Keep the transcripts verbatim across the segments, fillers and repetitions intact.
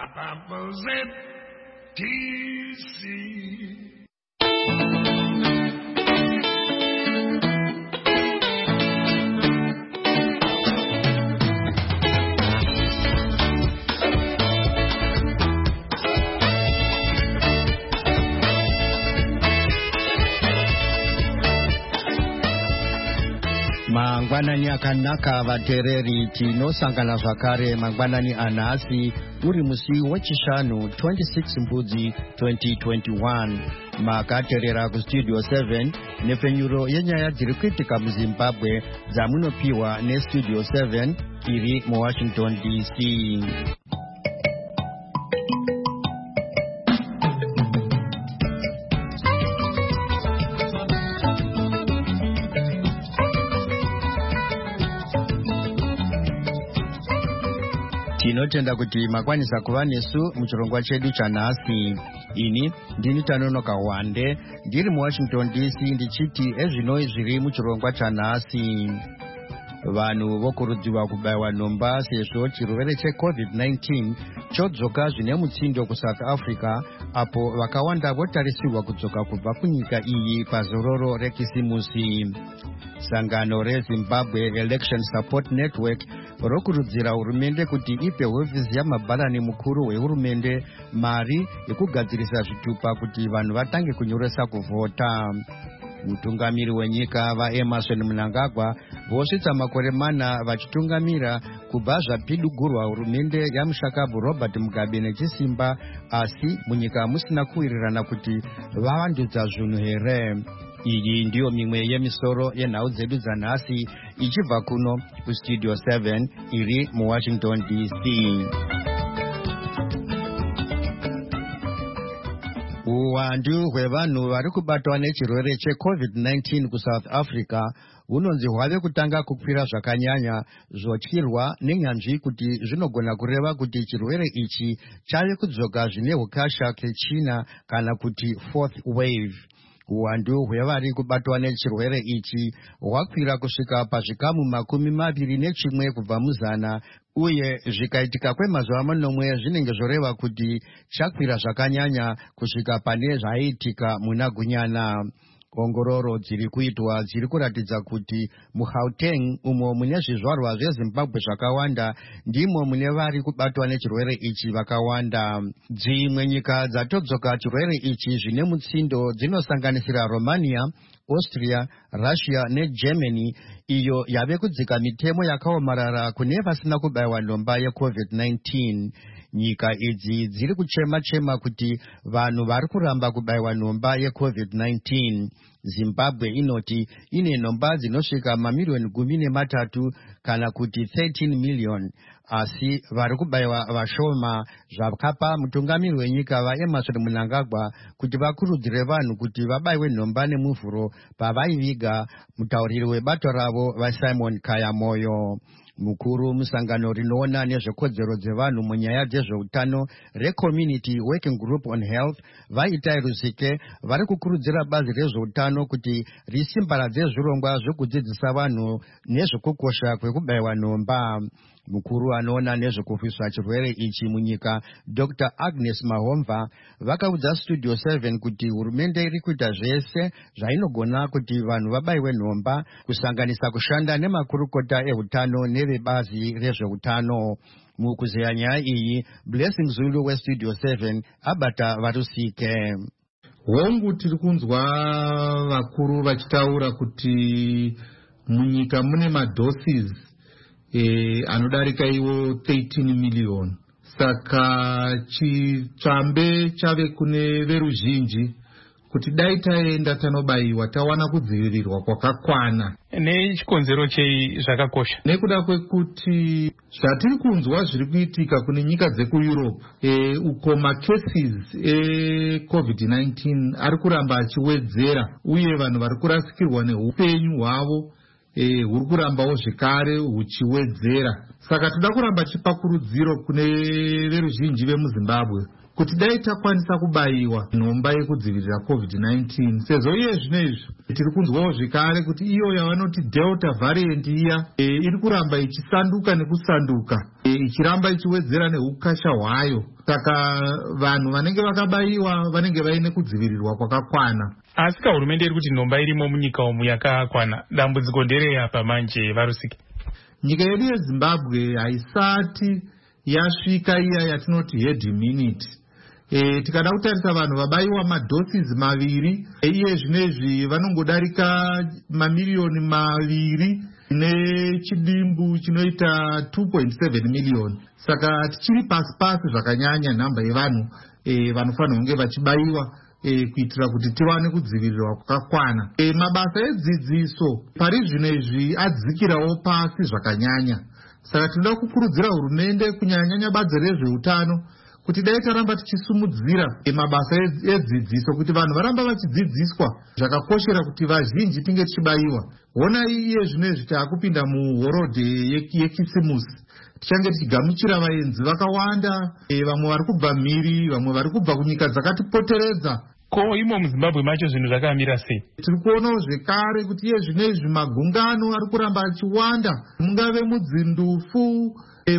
Papa Z T C. Mangwanani akanaka vatereri tinosangana zvakare mangwanani anhasi uri musi wechishanu twenty-six mbudzi twenty twenty-one makaterera kustudio seven nepfenyuro yenyaya dziri kuitika muzimbabwe dzamunopiwa nestudio seven iri muwashington D C. Tinotenda kuti makwanisa kuva nesu muchirongwa chedu chanhasi. Ini ndini Tanonoka Wande ndiri muwashington D C ndichiti ezvino zviri muchirongwa chanhasi. Vanhu vokurudzirwa kubayiwa nhomba sezvo chirwere checovid nineteen chodzoka zvine mutsindo kuSouth Africa, apo vakawanda votarisirwa kudzoka kubva kunyika iyi pazororo rekisimusi. Sangano reZimbabwe Election Support Network rokurudzira hurumende kuti ipe hofisi yamabharani mukuru wehurumende mari yekugadzirisa zvitupa kuti vanhu vatange kunyoresa kuvhota. Mutungamiri wenyika vaEmmerson Mnangagwa vosvitsa makore mana vachitungamira kubva zvapidugurwa hurumende yamushakabu Robert Mugabe nechisimba, asi munyika musina kuwirirana kuti vavandudza zvinhu here. Iyi ndiyo mimwe yemisoro yenhau dzedu dzanhasi ichibva kuno kustudio seven iri muwashington D C. Uwandu hwevanhu vari kubatwa nechirwere checovid nineteen kuSouth Africa hunonzi hwave kutanga kukwira zvakanyanya, zvotyirwa nenyanzvi kuti zvinogona kureva kuti chirwere ichi chave kudzoka zvine ukasha kechina kana kuti fourth wave. Uwandu hwevari kubatwa nechirwere ichi hwakwira kusvika pazvikamu makumi maviri nechimwe kubva muzana, uye zvikaitika kwemazuva manomwe zvinenge zvoreva kuti chakwira zvakanyanya kusvika pane zvaiitika muna Gunyana. Ongororo dziri kuitwa dziri kuratidza kuti muGauteng, umo mune zvizvarwa zveZimbabwe zvakawanda, ndimo mune vari kubatwa nechirwere ichi vakawanda. Dzimwe nyika dzatodzoka chirwere ichi zvine mutsindo dzinosanganisira Romania, Austria, Russia neGermany, iyo yave kudzika mitemo yakaomarara kune vasina kubayiwa nhomba yecovid nineteen. Nyika idzi dziri kuchema chema kuti vanhu vari kuramba kubayiwa nhomba yecovid nineteen. Zimbabwe inoti ine nhomba dzinosvika mamiliyoni gumi nematatu kana kuti thirteen million, asi vari kubayiwa vashoma, zvakapa mutungamiri wenyika vaEmmerson Mnangagwa kuti vakurudzire vanhu kuti vabayiwe nhomba nemuvhuro pavaiviga mutauriri webato ravo vaSimon Kayamoyo. Mukuru musangano rinoona nezvekodzero dzevanhu munyaya dzezveutano reCommunity Working Group on Health vaitai Rusike vari kukurudzira bazi rezveutano kuti risimbaradze zvirongwa zvekudzidzisa vanhu nezvekukosha kwekubayiwa nhomba. Mukuru anoona nezvekufiswa chirwere ichi munyika Doctor Agnes Mahomva vakaudza studio seven kuti hurumende iri kuita zvese zvainogona kuti vanhu vabayiwe nhomba, kusanganisa kushanda nemakurukota ehutano nevebazi rezveutano. Mukuzeya nyaya iyi, Blessing Zulu westudio seven abata varusike. Hongu tiri kunzwa vakuru vachitaura kuti munyika mune madoses E, anodarika iwo thirteen million. Saka chitsvambe chave kune veruzhinji kuti dai taenda tanobayiwa tawana kudzivirirwa kwakakwana. Nechikonzero chei zvakakosha? Nekuda kwekuti zvatiri kunzwa zviri kuitika kune nyika dzekuEurope, e, uko macases ecovid nineteen ari kuramba achiwedzera, uye vanhu vari kurasikirwa neupenyu hwavo E, huri kurambawo zvekare huchiwedzera. Saka toda kuramba tipa kurudziro kune veruzhinji vemuZimbabwe kuti dai takwanisa kubayiwa nhomba yekudzivirira covid nineteen, sezvo iye zvinezvi tiri kunzwawo zvekare kuti iyo yavanoti delta variant iya e, iri kuramba ichisanduka nekusanduka e, ichiramba ichiwedzera neukasha hwayo. Saka vanhu vanenge vakabayiwa vanenge vaine kudzivirirwa kwakakwana. Asi hurumende iri kuti nhomba irimo munyika umu yakakwana. Dambudziko ndereyapa manje Varusike? Nyika yedu yeZimbabwe haisati yasvika iya yatinoti herd immunity. E, tikada kutarisa vanhu vabayiwa madoses maviri e, iye zvinezvi vanongodarika mamiliyoni maviri nechidimbu chinoita two point seven million. Saka tichiri pasi pasi zvakanyanya nhamba yevanhu e, vanofanira kunge vachibayiwa e, kuitira kuti tiwane kudzivirirwa kwakakwana. E, mabasa edzidziso pari zvinezvi adzikirawo pasi zvakanyanya. Saka tinoda kukurudzira hurumende kunyanya bazi rezveutano kuti dai taramba tichisumudzira e, mabasa edzidziso kuti vanhu varamba vachidzidziswa zvakakoshera kuti vazhinji tinge tichibayiwa. Hona iye zvinezvi taakupinda muhorodhe yekisimusi, tichange tichigamuchira vaenzi vakawanda e, vamwe vari kubva mhiri, vamwe vari kubva kunyika dzakatipoteredza. Ko imo muZimbabwe macho zvinhu zvakamira sei? Tiri kuonawo zvekare kuti iye zvinezvi magungano ari kuramba achiwanda, mungave mudzindufu e,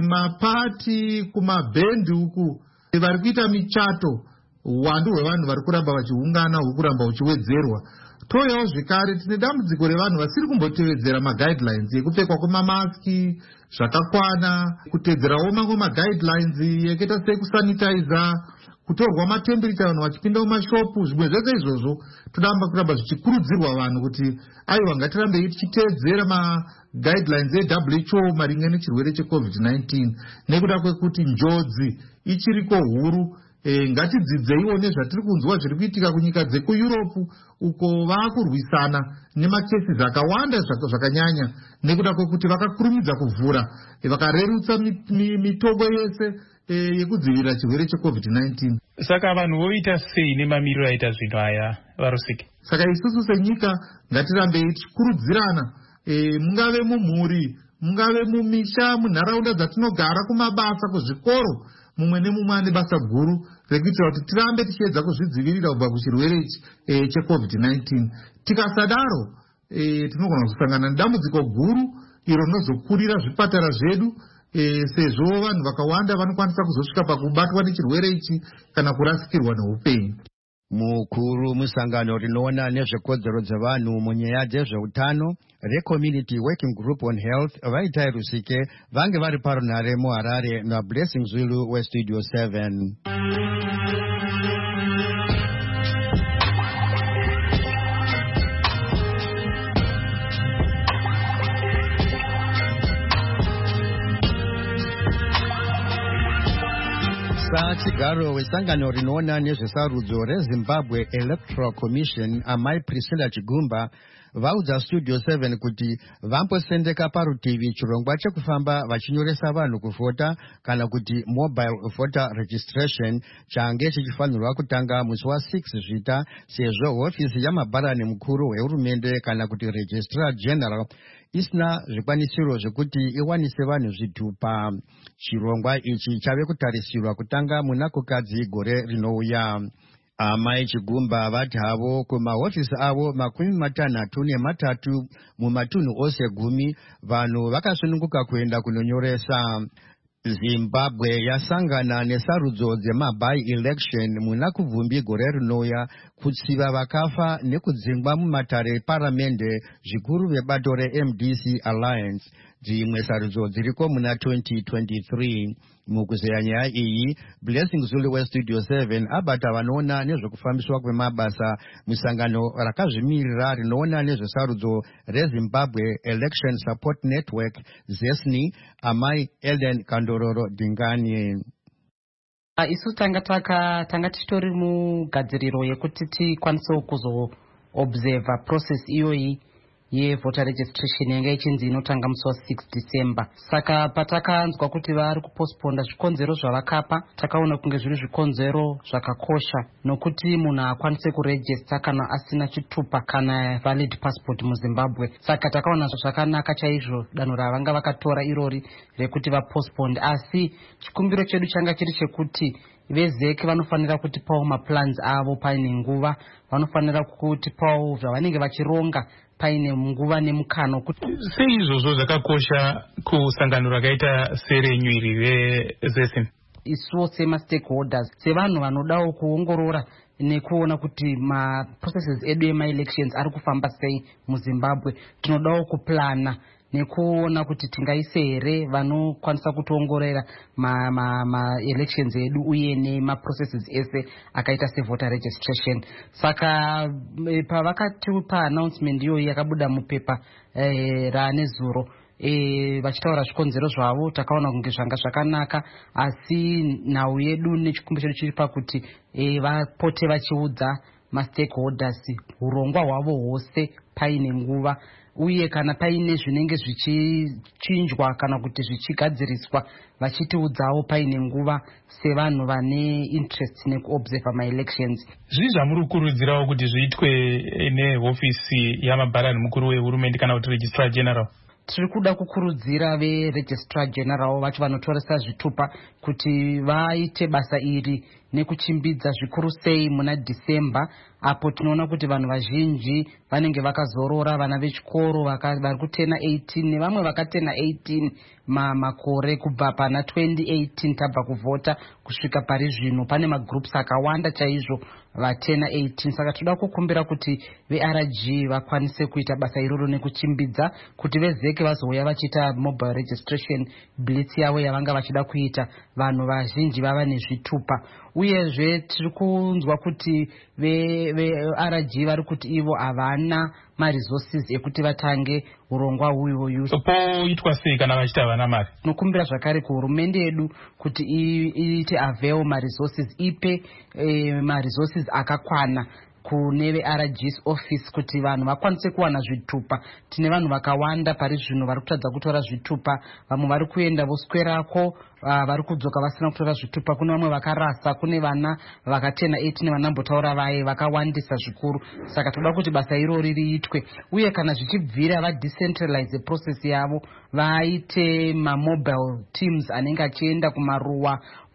mapati kumabhendi uku e, vari kuita michato. Uwandu hwevanhu vari kuramba vachiungana huri kuramba huchiwedzerwa. Toyawo zvekare tine dambudziko revanhu vasiri kumbotevedzera maguidelines ekupfekwa kwemamaski zvakakwana, kutedzerawo mamwe maguidelines yakaita sekusanitiza, kutorwa matemperature vanhu vachipinda mumashopu. Zvimwe zvese izvozvo todamba kuramba zvichikurudzirwa vanhu kuti aiwa ngatirambe tichiteedzera maguidelines eW H O maringe nechirwere checovid nineteen, nekuda kwekuti njodzi ichiriko huru. E, ngatidzidzeiwo nezvatiri kunzwa zviri kuitika kunyika dzekuEurope uko vakurwisana nemakesi akawanda zvakanyanya nekuda kwekuti vakakurumidza kuvhura e, vakarerutsa mitobo yese e, yekudzivirira chirwere checovid nineteen. Saka vanhu voita sei nemamiriro aita zvinhu aya Varusike? Saka isusu senyika ngatirambe tichikurudzirana e, mungave mumhuri, mungave mumisha, munharaunda dzatinogara, kumabasa, kuzvikoro, mumwe nemumwe ane basa guru rekuitira kuti tirambe tichiedza kuzvidzivirira kubva kuchirwere ichi e, checovid nineteen. Tikasadaro e, tinogona kusangana nedambudziko guru iro rinozokurira zvipatara zvedu e, sezvo vanhu vakawanda vanokwanisa kuzosvika pakubatwa nechirwere ichi kana kurasikirwa neupenyu. Mukuru musangano rinoona nezvekodzero dzevanhu munyaya dzezveutano reCommunity Working Group on Health Vaitai Rusike vange vari parunhare muHarare naBlessing Zulu weStudio seven. Chigaro wesangano rinoona nezvesarudzo reZimbabwe Electoral Commission amai Priscilla Chigumba vaudza Studio seven kuti vambosendeka parutivi chirongwa chekufamba vachinyoresa vanhu kuvhota kana kuti mobile voter registration change chichifanirwa kutanga musi wasix zvita, sezvo hofisi yamabharani mukuru wehurumende kana kuti registrar general isina zvikwanisiro zvekuti iwanise vanhu zvitupa. Chirongwa ichi chave kutarisirwa kutanga muna kukadzi gore rinouya. Amai Chigumba vati havo kumahofisi avo makumi matanhatu nematatu mumatunhu ose gumi vanhu vakasununguka kuenda kunonyoresa. Zimbabwe yasangana nesarudzo dzemabai election muna kubvumbi gore rinouya kutsiva vakafa nekudzingwa mumatare paramende zvikuru vebato reM D C Alliance. Dzimwe sarudzo dziriko muna twenty twenty-three. Mukuzeya nyaya iyi, Blessing Zulu weStudio seven abata vanoona nezvekufambiswa kwemabasa musangano rakazvimirira rinoona nezvesarudzo reZimbabwe Election Support Network ZESNI amai Ellen Kandororo Dingani. Uh, isu tanga taka tanga tichitori mugadziriro yekuti tikwanisewo kuzo observer process iyoyi yevoter registration yanga ichinzi inotanga musi wa six December. Saka patakanzwa kuti vari kupostponda zvikonzero zvavakapa, takaona kunge zviri zvikonzero zvakakosha, nokuti munhu akwanise kuregista kana asina chitupa kana valid passport muZimbabwe. Saka takaona zvakanaka chaizvo danho ravanga vakatora irori rekuti vapostponed, asi chikumbiro chedu changa chiri chekuti vezeki vanofanira kutipawo maplans avo paine nguva, vanofanira kutipawo zvavanenge vachironga paine nguva nemukano. Sei izvozvo zvakakosha kusangano rakaita serenyu iri reZESIN? Isuwo sema-stakeholders, sevanhu vanodawo kuongorora nekuona kuti ma-processes edu ema-elections ari kufamba sei muZimbabwe, tinodawo kuplana nekuona kuti tingaise here vanokwanisa kutiongorera ma-elections ma, ma edu uye nema-processes ese akaita sevoter registration. Saka pavakatipa announcement iyoyi yakabuda mupepa eh, raanezuro E, vachitaura zvikonzero zvavo, takaona kunge zvanga zvakanaka, asi nhau yedu nechikumbo chedu chiri pakuti e, vapote vachiudza ma-stakeholders urongwa hwavo hwose paine nguva, uye kana paine zvinenge zvichinjwa kana kuti zvichigadziriswa vachitiudzawo paine nguva sevanhu vane interest nekuobserva ma-elections. Zvii zvamuri kukurudzirawo kuti zviitwe nehofisi yamabharani mukuru wehurumende kana kuti registrar general? Tiri kuda kukurudzira veregistrar general vacho vanotoresa zvitupa kuti vaite basa iri nekuchimbidza zvikuru sei muna December, apo tinoona kuti vanhu vazhinji vanenge vakazorora, vana vechikoro vari kutena eighteen nevamwe vakatena eighteen ma makore kubva pana twenty eighteen tabva kuvhota kusvika pari zvino pane magroups akawanda chaizvo vatena eighteen. Saka toda kukumbira kuti ve-R G vakwanise kuita basa iroro nekuchimbidza kuti vezeki vazouya vachiita mobile registration blitz yavo yavanga vachida kuita, vanhu vazhinji vava nezvitupa. Uyezve tiri kunzwa kuti ve-R G vari kuti ivo havana ma-resources ekuti vatange urongwa uyoyu. Poitwa sei kana vachita havana mari? Tinokumbira zvakare kuhurumende yedu kuti iite avail ma-resources, ipe eh, ma-resources akakwana kune ve-R G's office kuti vanhu vakwanise kuwana zvitupa. Tine vanhu vakawanda pari zvino vari kutadza kutora zvitupa, vamwe vari kuenda voswerako, uh, vari kudzoka vasina kutora zvitupa, kune vamwe vakarasa, kune vana vakatena eighteen vanambotaura vaye vakawandisa zvikuru. Saka toda kuti basa irori riitwe, uye kana zvichibvira va decentralize process yavo, vaite ma-mobile teams anenge achienda kumaruwa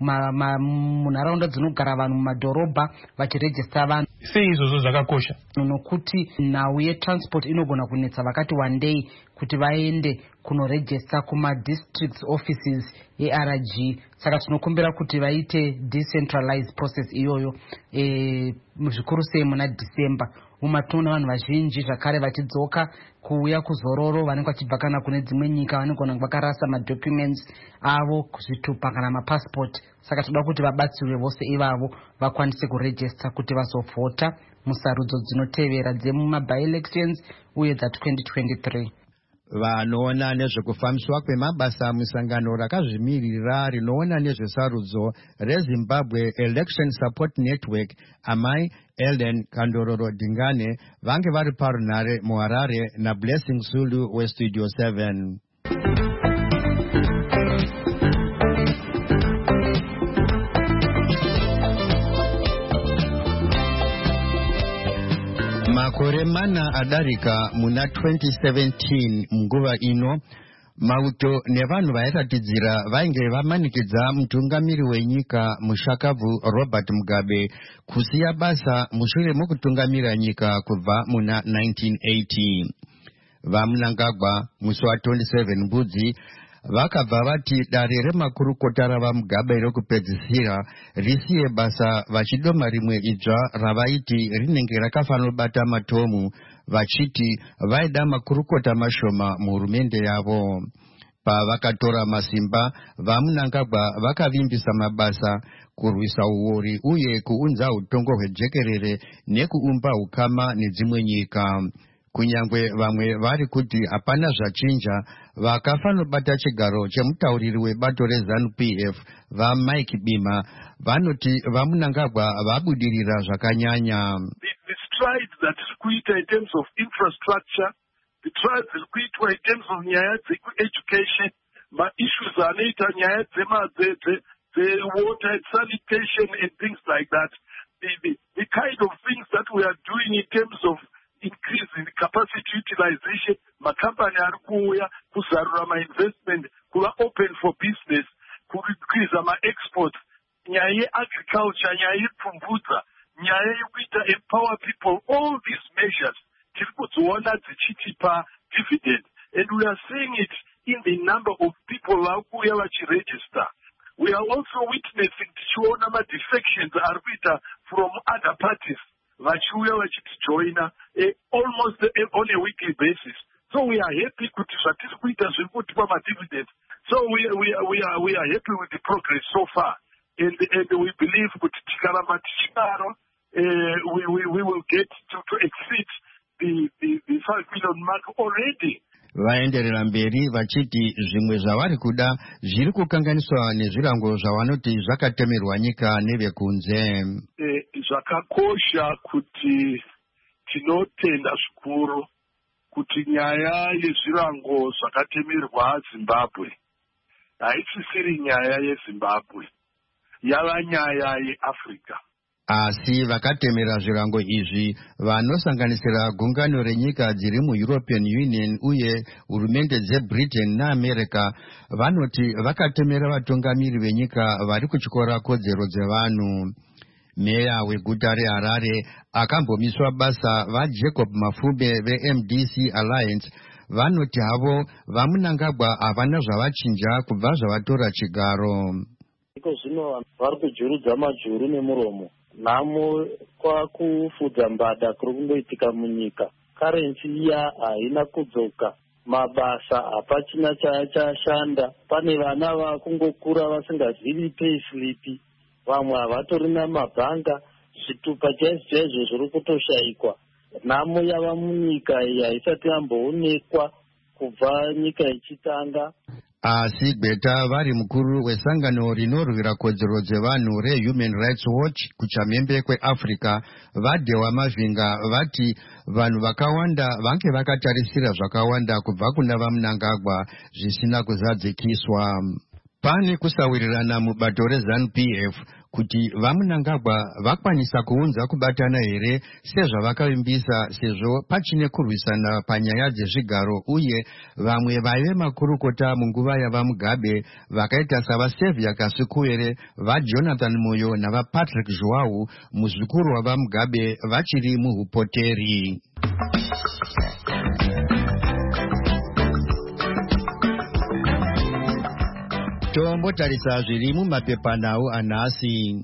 munharaunda dzinogara vanhu mumadhorobha vachiregista vanhu. Sei izvozvo zvakakosha? Nokuti nhau yetransport inogona kunetsa vakati one day kuti vaende kunoregista kuma-district offices e-R G. Saka tinokumbira kuti vaite decentralized process iyoyo e, zvikuru sei muna December. Umatoona vanhu vazhinji zvakare vachidzoka kuuya kuzororo, vanenge vachibva kana kune dzimwe nyika, vanogona vakarasa madocuments avo, zvitupa kana mapassport. Saka toda kuti vabatsirwe vose ivavo vakwanise kuregista kuti vazovhota musarudzo dzinotevera dzemuma-by-elections uye dza twenty twenty-three. Vanoona nezvekufambiswa kwemabasa musangano rakazvimirira rinoona nezvesarudzo reZimbabwe Election Support Network, amai Ellen Kandororo Dingane vange vari parunhare muHarare naBlessing Sulu weStudio seven. Makore mana adarika muna twenty seventeen munguva ino, mauto nevanhu vairatidzira vainge vamanikidza mutungamiri wenyika mushakabvu Robert Mugabe kusiya basa mushure mokutungamira nyika kubva muna nineteen eighty. Vamunangagwa musi wa twenty-seven Mbudzi vakabva vati dare remakurukota ravaMugabe rokupedzisira risiye basa, vachidoma rimwe idzva ravaiti rinenge rakafanobata matomu, vachiti vaida makurukota mashoma muhurumende yavo. Pavakatora masimba, vamunangagwa vakavimbisa mabasa, kurwisa uori uye kuunza utongo hwejekerere nekuumba ukama nedzimwe nyika. Kunyangwe vamwe vari kuti hapana zvachinja, vakafanobata chigaro chemutauriri webato reZANU P F vaMike Bima vanoti vamunangagwa vabudirira zvakanyanya. The, the strides that Squita in terms of infrastructure, the trials ziri kuitwa in terms of nyaya dzekueducation, ma-issues anoita nyaya water and sanitation and things like that. The, the, the kind of things that we are doing in terms of increasing the capacity utilization, makampani ari kuuya kuzarura ma-investment, kuva open for business, kurikwiza ma-exports, nyaya ye-agriculture, nyaya yepfumvudza, nyaya yekuita empower people, all these measures tiri kudziona dzichitipa dividend, and we are seeing it in the number of people vari kuuya vachiregister. We are also witnessing tichiona ma-defections ari kuita from other parties vachiuya vachitijoina eh, almost eh, on a weekly basis. So we are happy kuti zvatiri kuita zviri kutipa ma-dividends. So we, we, we, are, we are happy with the progress so far, and, and we believe kuti tikaramba tichidaro uh, we, we, we will get to, to exceed the, the, the five million mark already. Vaenderera mberi vachiti zvimwe zvavari kuda zviri kukanganiswa nezvirango zvavanoti zvakatemerwa nyika nevekunze. Eh, zvakakosha kuti tinotenda zvikuru kuti nyaya yezvirango zvakatemerwa Zimbabwe haisisiri nyaya yeZimbabwe, yava nyaya yeAfrica. Asi vakatemera zvirango izvi vanosanganisira gungano renyika dziri muEuropean Union uye hurumende dzeBritain naAmerica vanoti vakatemera vatungamiri venyika vari kutyora kodzero dzevanhu. Meya weguta reHarare akambomiswa basa vaJacob Mafube veM D C Alliance vanoti havo vaMunangagwa havana zvavachinja kubva zvavatora chigaro. Iko zvino vari kujurudza majuru nemuromo. Namo kwakufudza mbada kuri kungoitika munyika. Karensi iya haina kudzoka, mabasa hapachina chashanda. Pane vana vakungokura vasingazivi payslip, vamwe havatorina mabhanga, zvitupa chaizvo chaizvo zviri kutoshayikwa. Namo yava munyika iyi haisati yamboonekwa kubva nyika ichitanga. Asi Gbeta vari mukuru wesangano rinorwira kodzero dzevanhu reHuman Rights Watch kuchamhembe kweAfrica vadhewa mavhinga vati vanhu vakawanda vange vakatarisira zvakawanda kubva kuna vaMunangagwa zvisina kuzadzikiswa. Pane kusawirirana mubato reZANU P F kuti vaMunangagwa vakwanisa kuunza kubatana here sezvavakavimbisa sezvo pachine kurwisana panyaya dzezvigaro uye vamwe vaive makurukota munguva yavaMugabe vakaita savaSevia Kasikuwere, vaJonathan Moyo navaPatrick Zhuwawu muzvikuru wavaMugabe vachiri muhupoteri. Tombotarisa zviri mumapepanhau anhasi.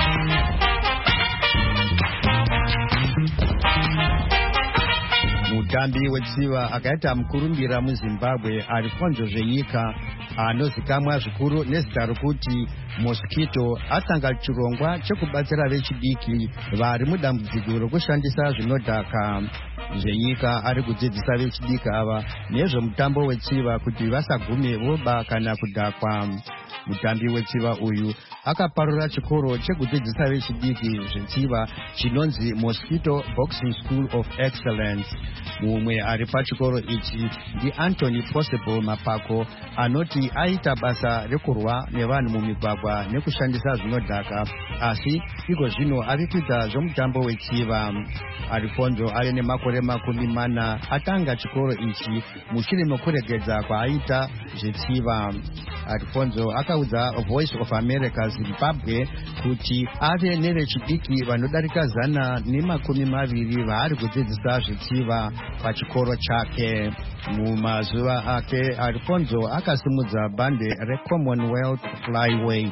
Mutambi wetsiva akaita mukurumbira muZimbabwe Alfonso Zvenyika anozikamwa zvikuru nezita rokuti Mosquito atanga chirongwa chekubatsira vechidiki vari mudambudziko rokushandisa zvinodhaka. Zvenyika ari kudzidzisa vechidiki ava nezvemutambo wetsiva kuti vasagume voba kana kudhakwa. Mutambi wetsiva uyu akaparura chikoro chekudzidzisa vechidiki zvetsiva chinonzi Mosquito Boxing School of Excellence. Mumwe ari pachikoro ichi ndiAnthony Possible Mapako anoti aita basa rekurwa nevanhu mumigwagwa nekushandisa zvinodhaka, asi iko zvino ari kuita zvomutambo wetsiva. Alfonso ari nemakore makumi mana atanga chikoro ichi mushure mekuregedza kwaaita zvetsiva. Alfonso akaudza Voice of America Zimbabwe kuti ave nevechidiki vanodarika zana nemakumi maviri vaari kudzidzisa zvetsiva pachikoro chake. Mumazuva ake Alfonso akasimudza bhande reCommonwealth Flyweight.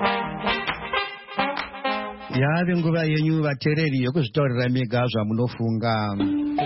Yave nguva yenyu vateereri yokuzvitaurira mega zvamunofunga.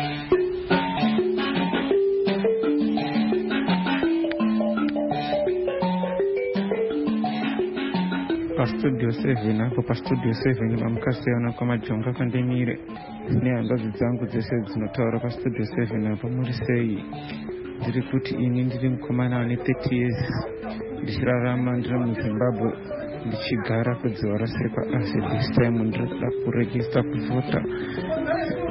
Pastudio seven apo pastudio seven vamukasiyana kwamajonga kandemire nehanzvadzi dzangu dzese dzinotaura pastudio seven apo muri sei. Ndiri kuti ini ndiri mukomana ane thirty years ndichirarama ndiri muZimbabwe ndichigara kwezuva rose paasi. This time ndiri kuda kuregista kuvhota.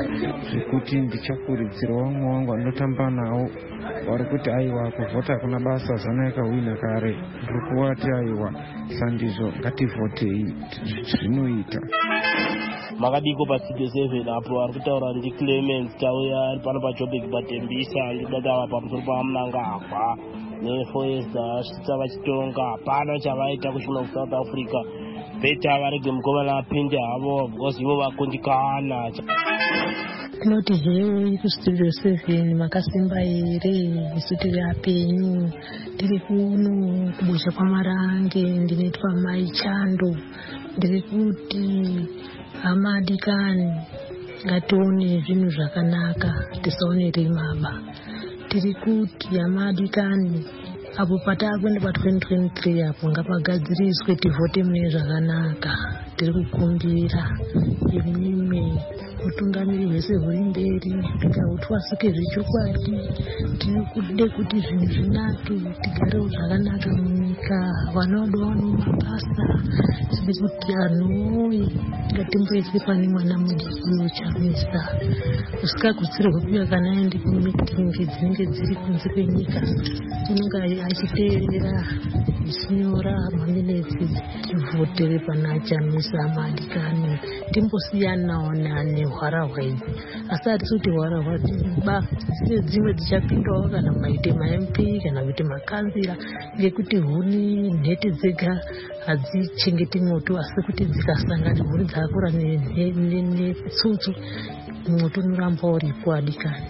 zvekuti ndichakurudzira vamwe wangu vandotamba nawo vari kuti aiwa kuvhota kuna basa zana yakahwina kare ndiri kuvati aiwa sandizvo ngativhotei zvinoita. Makadiko pastudio seven apo ari kutaura ndi Clement tauya ari pano paJoburg patembisa ndikudadawa pamusoro pamunangagwa nefoesa svitsa vachitonga hapana chavaita kusvika kuSouth Africa beta varege mukomana apinde havo because ivo vakundikana. Tinoti hewe kustudio seven makasimba here isu tiri apenyu tiri kuno kubusha kwamarange ndinoitwa Mai Chando ndiri kuti amadikani ngatione zvinhu zvakanaka tisaonere maba tiri kuti amadikani apo patakwenda pa twenty twenty-three apo ngapagadziriswe tivhote mune zvakanaka tiri kukumbira imimi utungamiri hwese huri mberi tikahutwasuke zvechokwadi tiri kude kuti zvinhu zvinake tigarewo zvakanaka munyika vana vedu vaone mabasa tiri kuti anhuwoye ngatimboiswe pane mwana mudziyo chamisa usikagutsirwe kuuya kana aende kumitingi dzinenge dziri kunze kwenyika unenge achiteerera zvichinyora maminetsi tivhotere pana chamisa amadikani timbosiyanawo nane hwara hwaidzi asi hatisi kuti hwara hwadziba dzimwe dzichapindawo kana maite ma-M P kana kuite makanzira ngekuti huni nhete dzega hadzichengeti mwoto asi kuti dzikasangana huni dzakura netsutsu mwoto unoramba uripo adikani.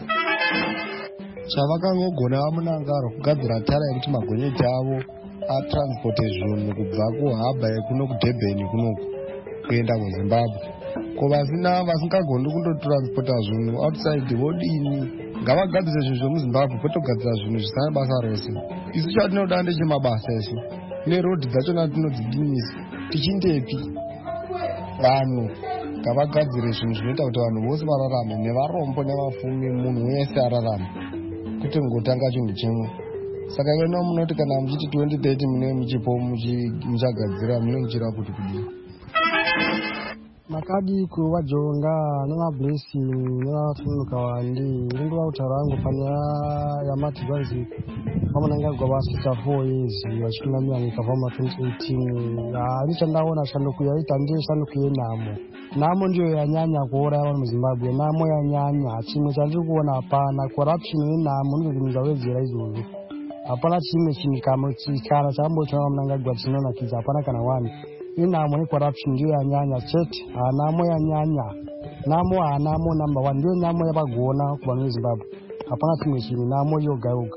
Chavakangogona vamunangaro kugadzira tara yekuti magonyeti avo atransporte zvinhu kubva kuhaba kuno kuDurban kunoku kuenda kuZimbabwe ko vasina vasingagoni kundotransporta zvinhu outside vodini ngavagadzire zvinhu zvemuZimbabwe potogadzira zvinhu zvisina basa rose. Isu chatinoda ndechemabasa isu nerodhi dzachona tinodzidinisa tichindepi vanhu ngavagadzire zvinhu zvinoita kuti vanhu vose vararame nevarombo nevapfumi munhu wese ararame kuti ngotanga chinhu chimwe. Saka ino munoti kana muchiti twenty thirty mune muchipo muchagadzira mune muchira kuti kudii. Makadiko vajonga nemablessing nevatunuka wandi ringuva kutaura wangu panyaya yamadhivanzi vamunangagwa vasvika four years vachitungamira nyika vama twenty eighteen hari chandaona shanduku yaita ndiyo shanduku yenhamo. Nhamo ndiyo yanyanya kuuraya vanhu muZimbabwe, nhamo yanyanya. Chimwe chandiri kuona hapana corruption yenhamo ndizvo zvinhu zvawedzera izvozvo. Hapana chimwe chimikamo chikara chakamboitwa vamunangagwa chinonakidza hapana kana one. Inamo necorruption ndiyo yanyanya chete, hanamo yanyanya. Namo hanamo number one ndiyo nyamo yapagona kuvanhu veZimbabwe. Hapana chimwe chinhu, namo yoga yoga.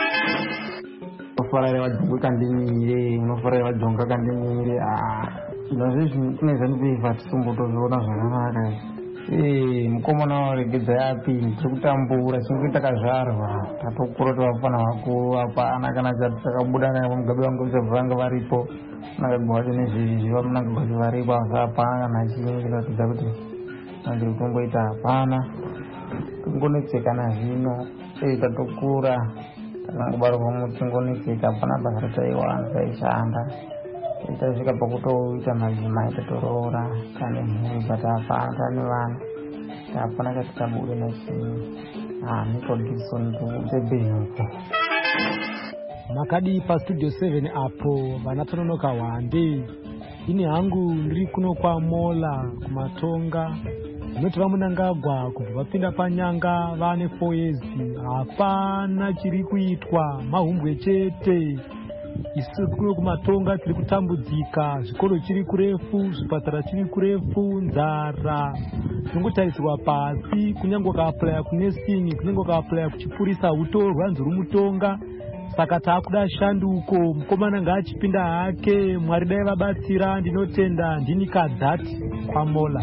Unofarira vajonga kandimire, unofarira vajonga kandimire. Ah, zvino zvinenge zvandibva tisimbotozviona zvakanaka. Eh, mukomana waregedza yapi tikutambura chingu takazvarwa tatokura tavafana vakuru hapana kana chati takabuda naye mugabe vangu vanga varipo nakagwati nezvizvi vamunangagwati varipo hapana kana chinyi chinoratidza kuti andiri kutomboita hapana tingonetseka nazvino ei tatokura takangobarwa mutingonetseka hapana basa rataiwana taishanda tasvika pakutoita madzimai tatoroora tane mhuri bata hapana tane vana hapana katikabude nachinyi niko Gibson tebeuko. Makadi pastudio seven apo vanatononoka wande ini hangu ndiri kuno kwa Mola kumatonga noti vamunangagwa kubva vapinda panyanga vane four years hapana chiri kuitwa mahumbwe chete. Isu kuno kumatonga tiri kutambudzika, zvikoro chiri kurefu, zvipatara chiri kurefu, nzara tinongotarisirwa pasi. Kunyange ukaaplaya kunesini, kunyange ukaaplaya kuchipurisa hutorwa nzuru mutonga. Saka taakuda shanduko, mukomana ngaachipinda hake, Mwari dai vabatsira. Ndinotenda ndini kadzati kwa Mola.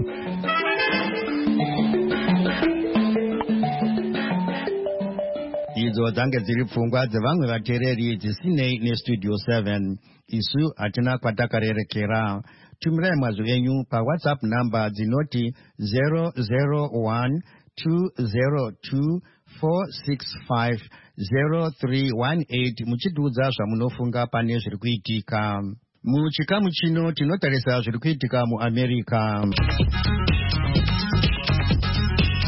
Idzo dzange dziri pfungwa dzevamwe vateereri dzisinei nestudio seven. Isu hatina kwatakarerekera. Tumirai mazwi enyu paWhatsApp namba dzinoti zero zero one two zero two four six five zero three one eight muchitiudza zvamunofunga pane zviri kuitika. Muchikamu chino tinotarisa zviri kuitika muAmerica.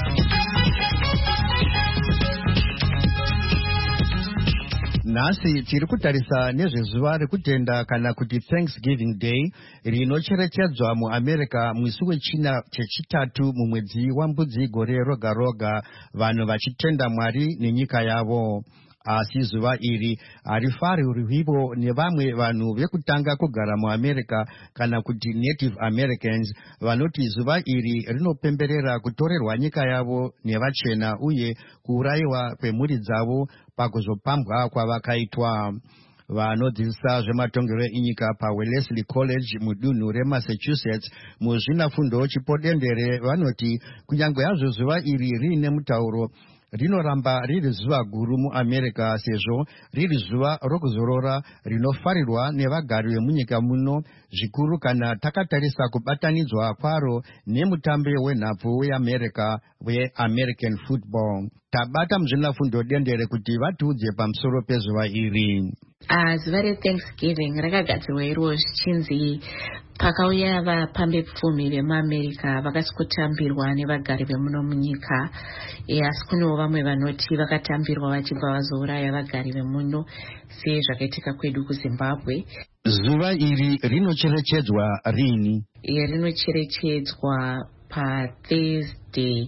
nhasi tiri kutarisa nezvezuva rekutenda kana kuti Thanksgiving Day rinocherechedzwa muAmerica mwisi wechina chechitatu mumwedzi wambudzi gore roga roga, vanhu vachitenda Mwari nenyika yavo. Asi zuva iri harifarirwiwo nevamwe vanhu vekutanga kugara muAmerica kana kuti Native Americans, vanoti zuva iri rinopemberera kutorerwa nyika yavo nevachena uye kuurayiwa kwemhuri dzavo pakuzopambwa kwavakaitwa. Vanodzidzisa zvematongero enyika paWellesley College mudunhu reMassachusetts muzvinafundo chipodendere vanoti kunyange hazvo zuva iri riine mutauro, rinoramba riri zuva guru muAmerica sezvo riri zuva rokuzorora rinofarirwa nevagari vemunyika muno, zvikuru kana takatarisa kubatanidzwa kwaro nemutambe wenhabvu weAmerica weAmerican football. Tabata muzvinafundo dendere kuti vatiudze pamusoro pezuva iri. Uh, zuva reThanksgiving rakagadzirwa iro zvichinzi pakauya vapambe pfumi vemuAmerica vakasvikotambirwa nevagari vemuno munyika. E, asi kunewo vamwe vanoti vakatambirwa vachibva vazouraya vagari vemuno sezvakaitika kwedu kuZimbabwe. Zuva iri rinocherechedzwa rini? E, rinocherechedzwa paThursday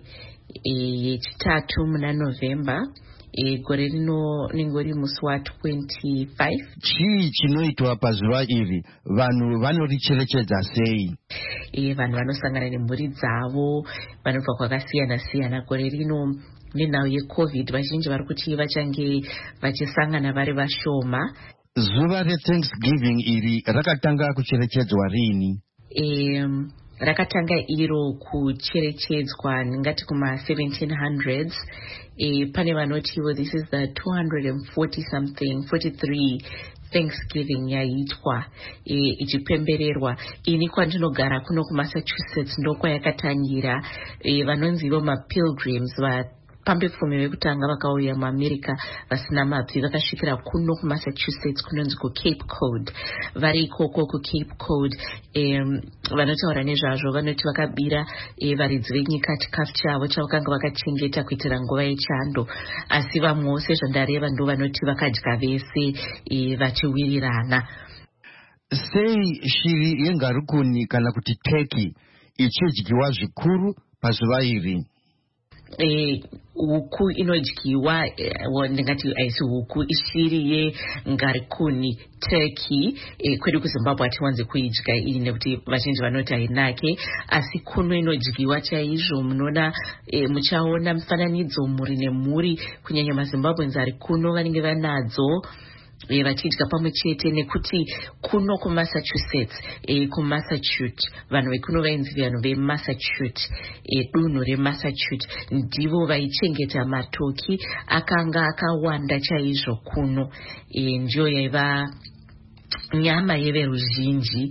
yechitatu e, muna November. E, gore rino ningori musi wa twenty-five. Chii chinoitwa pazuva iri? Vanhu vanoricherechedza sei? E, vanhu vanosangana nemhuri dzavo, vanobva kwakasiyana siyana. Gore rino nenhau yeCovid vazhinji vari kuti vachange vachisangana vari vashoma. Zuva reThanksgiving iri rakatanga kucherechedzwa rini? E, rakatanga iro kucherechedzwa ngati kuma seventeen hundreds. E, pane vanotiwo this is the two hundred forty something forty-three Thanksgiving yaitwa e, ichipembererwa. Ini kwandinogara kuno kuMassachusetts ndokwa yakatangira. E, vanonzi vo mapilgrims va pambe pfumi vekutanga vakauya muAmerica vasina mabvi vakasvikira kuno kuMassachusetts kunonzi kuCape Cod. Vari ikoko kuCape Cod um, vanotaura nezvazvo vanoti vakabira e, varidzi venyika chikafu chavo chavakanga vakachengeta kuitira nguva yechando, asi vamwewo sezvandareva ndo vanoti vakadya vese e, vachiwirirana. Sei shiri yengarikuni kana kuti teki ichidyiwa zvikuru pazuva iri? E, huku inodyiwa, e, ndingati aisi huku, ishiri yengarikuni turkey. E, kwedu kuZimbabwe hatiwanze kuidya iyi nekuti vazhinji vanoti hainake, asi kuno inodyiwa chaizvo. Munoona e, muchaona mufananidzo mhuri nemhuri, kunyanya maZimbabweans ari kuno vanenge vanadzo e, vachidya pamwe chete nekuti kuno kuMassachusetts e, kuMassachusetts vanhu vekuno vainzi vanhu veMassachusetts e, dunhu reMassachusetts ndivo vaichengeta matoki akanga akawanda chaizvo kuno. E, ndiyo yaiva nyama yeveruzhinji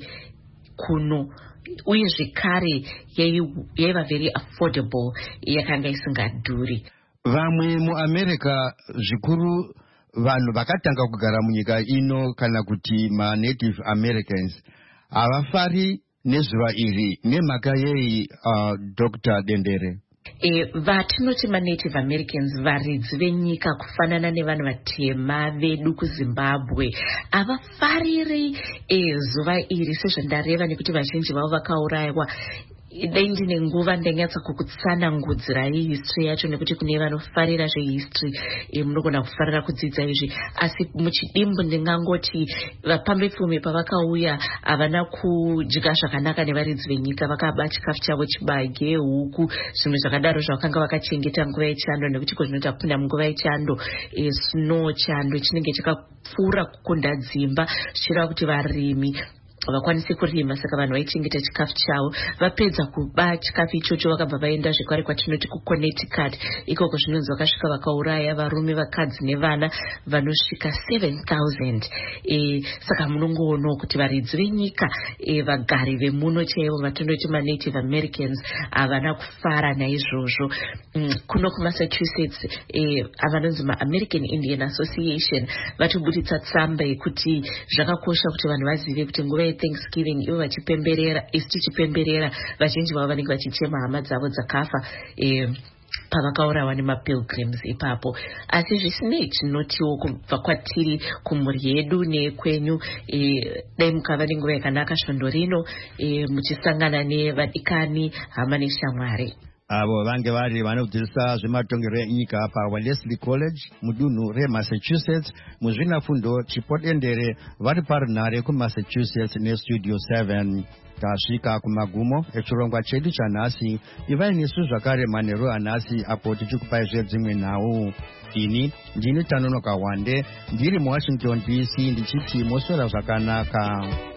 kuno, uye zvekare yaiva very affordable, yakanga isingadhuri. Vamwe muAmerica zvikuru vanhu vakatanga kugara munyika ino kana kuti ma-Native Americans havafari nezuva iri, nemhaka yei uh, Doctor Dendere? E, vatinoti ma-Native Americans varidzi venyika kufanana nevanhu vatema vedu kuZimbabwe havafariri e, zuva iri sezvandareva nekuti vazhinji vavo vakaurayiwa. Dai ndine nguva ndanyatsa kukutsanangudzira history yacho nekuti kune vanofarira zvehistory e, munogona kufarira kudzidza izvi, asi muchidimbu ndingangoti vapambe pfumi pavakauya havana kudya zvakanaka nevaridzi venyika, vakaba chikafu chavo chibage, huku, zvinhu zvakadaro zvavakanga vakachengeta nguva yechando, nekuti kuzvinoti kupinda munguva yechando e, snow chando chinenge chakapfuura kukunda dzimba zvichireva kuti varimi vakwanise kurima, saka vanhu vaichengeta chikafu chavo. Vapedza kuba chikafu ichocho vakabva vaenda zvekwari kwatinoti kuConnecticut, ikoko zvinonzi vakasvika vakauraya varume, vakadzi nevana vanosvika seven thousand. E, saka munongoonawo kuti varidzi venyika e, vagari vemuno chaivo vatinoti ma-Native Americans havana kufara naizvozvo. Mm, kuno kuMassachusetts e, avanonzi ma-American Indian Association vatobuditsa tsamba yekuti zvakakosha kuti vanhu vazive kuti nguva Thanksgiving ivo vachipemberera, isu tichipemberera, vazhinji vavo vanenge vachichema hama dzavo dzakafa e, pavakaurawa nemapilgrims ipapo. Asi zvisinei tinotiwo kubva kwatiri kumhuri yedu nekwenyu, e, dai mukava nenguva yakanaka svondo rino e, muchisangana nevadikani hama neshamwari. Avo vange vari vanodzidzisa zvematongero enyika apa waLesley College mudunhu reMassachusetts, muzvinafundo chipotendere vari parunhare kuMassachusetts nestudio seven. Tasvika kumagumo echirongwa chedu chanhasi. Ivai nesu zvakare manheru anhasi apo tichikupai zvedzimwe nhau. Ini ndini Tanonoka Wande ndiri muWashington D C ndichiti moswera zvakanaka.